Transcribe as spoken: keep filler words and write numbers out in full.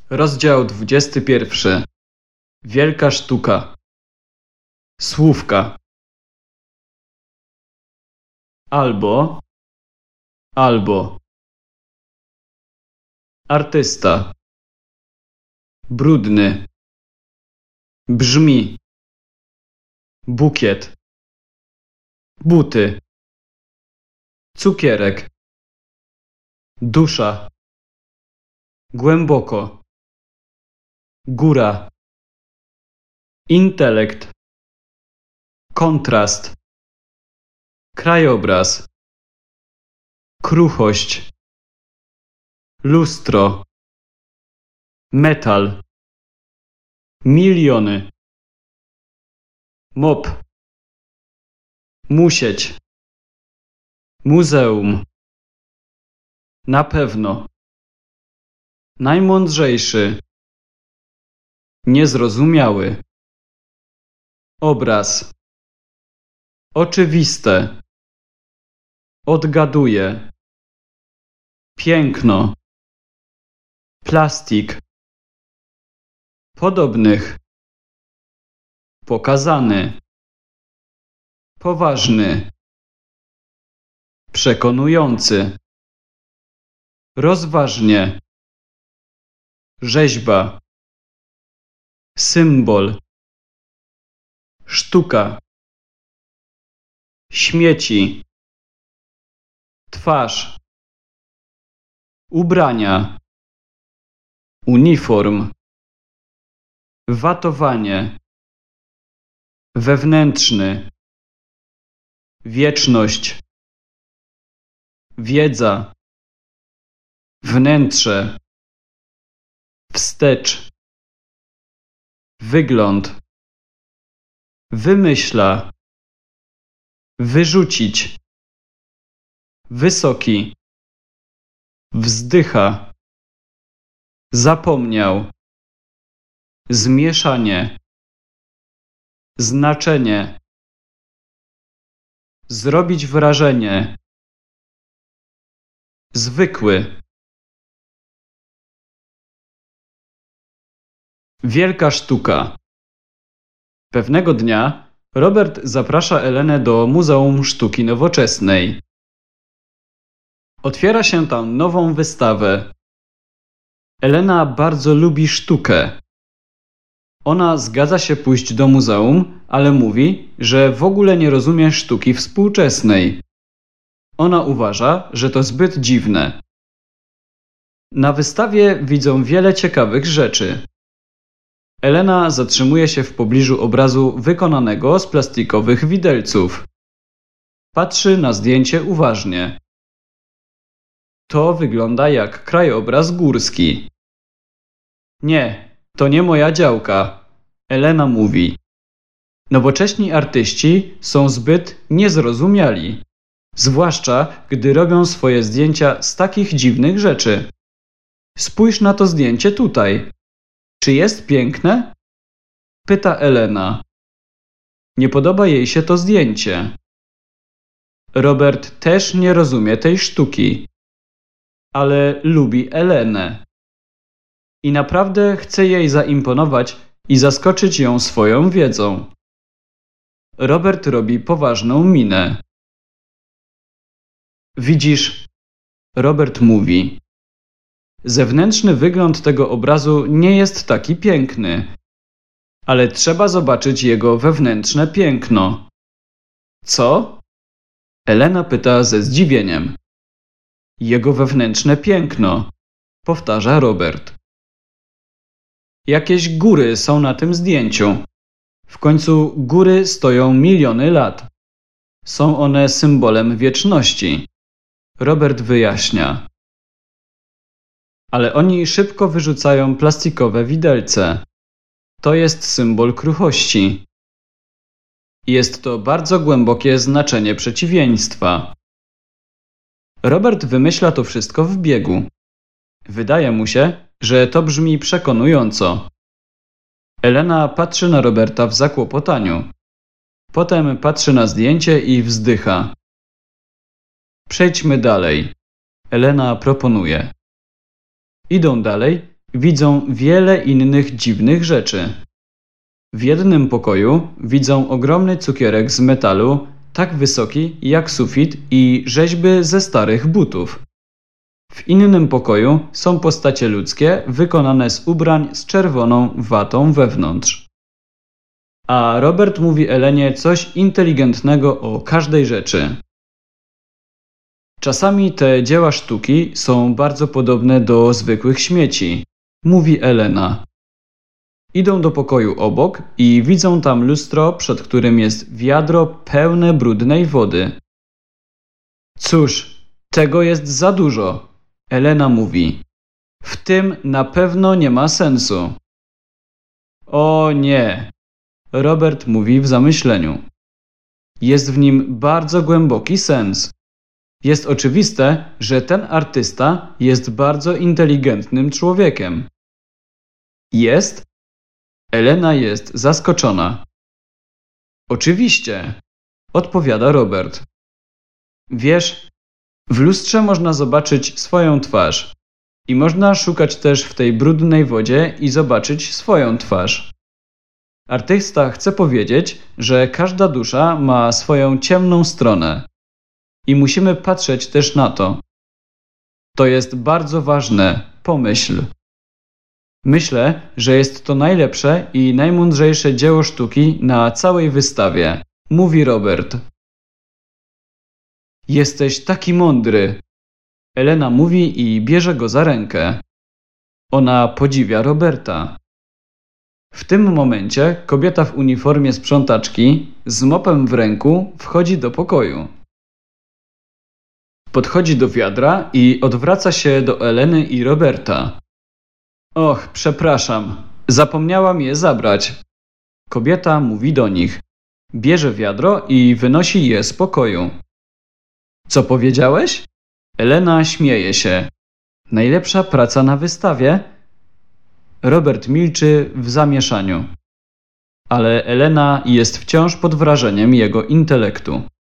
Rozdział dwudziesty pierwszy. Wielka sztuka. Słówka. Albo, albo. Artysta. Brudny. Brzmi. Bukiet. Buty. Cukierek. Dusza. Głęboko. Góra. Intelekt. Kontrast. Krajobraz. Kruchość. Lustro. Metal. Miliony. Mop. Musieć. Muzeum. Na pewno. Najmądrzejszy. Niezrozumiały. Obraz. Oczywiste. Odgaduje. Piękno. Plastik. Podobnych. Pokazany. Poważny. Przekonujący. Rozważnie. Rzeźba. Symbol. Sztuka. Śmieci. Twarz. Ubrania. Uniform. Watowanie. Wewnętrzny. Wieczność. Wiedza. Wnętrze. Wstecz. Wygląd. Wymyśla. Wyrzucić. Wysoki. Wzdycha. Zapomniał. Zmieszanie. Znaczenie. Zrobić wrażenie. Zwykły. Wielka sztuka. Pewnego dnia Robert zaprasza Elenę do Muzeum Sztuki Nowoczesnej. Otwiera się tam nową wystawę. Elena bardzo lubi sztukę. Ona zgadza się pójść do muzeum, ale mówi, że w ogóle nie rozumie sztuki współczesnej. Ona uważa, że to zbyt dziwne. Na wystawie widzą wiele ciekawych rzeczy. Elena zatrzymuje się w pobliżu obrazu wykonanego z plastikowych widelców. Patrzy na zdjęcie uważnie. To wygląda jak krajobraz górski. Nie, to nie moja działka, Elena mówi. Nowocześni artyści są zbyt niezrozumiali, zwłaszcza gdy robią swoje zdjęcia z takich dziwnych rzeczy. Spójrz na to zdjęcie tutaj. Czy jest piękne? Pyta Elena. Nie podoba jej się to zdjęcie. Robert też nie rozumie tej sztuki, ale lubi Elenę. I naprawdę chce jej zaimponować i zaskoczyć ją swoją wiedzą. Robert robi poważną minę. Widzisz, Robert mówi. Zewnętrzny wygląd tego obrazu nie jest taki piękny, ale trzeba zobaczyć jego wewnętrzne piękno. Co? Elena pyta ze zdziwieniem. Jego wewnętrzne piękno, powtarza Robert. Jakieś góry są na tym zdjęciu. W końcu góry stoją miliony lat. Są one symbolem wieczności. Robert wyjaśnia. Ale oni szybko wyrzucają plastikowe widelce. To jest symbol kruchości. Jest to bardzo głębokie znaczenie przeciwieństwa. Robert wymyśla to wszystko w biegu. Wydaje mu się, że to brzmi przekonująco. Elena patrzy na Roberta w zakłopotaniu. Potem patrzy na zdjęcie i wzdycha. Przejdźmy dalej. Elena proponuje. Idą dalej widzą wiele innych dziwnych rzeczy. W jednym pokoju widzą ogromny cukierek z metalu, tak wysoki jak sufit i rzeźby ze starych butów. W innym pokoju są postacie ludzkie wykonane z ubrań z czerwoną watą wewnątrz. A Robert mówi Elenie coś inteligentnego o każdej rzeczy. Czasami te dzieła sztuki są bardzo podobne do zwykłych śmieci, mówi Elena. Idą do pokoju obok i widzą tam lustro, przed którym jest wiadro pełne brudnej wody. Cóż, tego jest za dużo, Elena mówi. W tym na pewno nie ma sensu. O nie, Robert mówi w zamyśleniu. Jest w nim bardzo głęboki sens. Jest oczywiste, że ten artysta jest bardzo inteligentnym człowiekiem. Jest? Elena jest zaskoczona. Oczywiście, odpowiada Robert. Wiesz, w lustrze można zobaczyć swoją twarz i można szukać też w tej brudnej wodzie i zobaczyć swoją twarz. Artysta chce powiedzieć, że każda dusza ma swoją ciemną stronę i musimy patrzeć też na to. To jest bardzo ważne, pomyśl. Myślę, że jest to najlepsze i najmądrzejsze dzieło sztuki na całej wystawie, mówi Robert. Jesteś taki mądry, Elena mówi i bierze go za rękę. Ona podziwia Roberta. W tym momencie kobieta w uniformie sprzątaczki z mopem w ręku wchodzi do pokoju. Podchodzi do wiadra i odwraca się do Eleny i Roberta. Och, przepraszam, zapomniałam je zabrać. Kobieta mówi do nich. Bierze wiadro i wynosi je z pokoju. Co powiedziałeś? Elena śmieje się. Najlepsza praca na wystawie? Robert milczy w zamieszaniu. Ale Elena jest wciąż pod wrażeniem jego intelektu.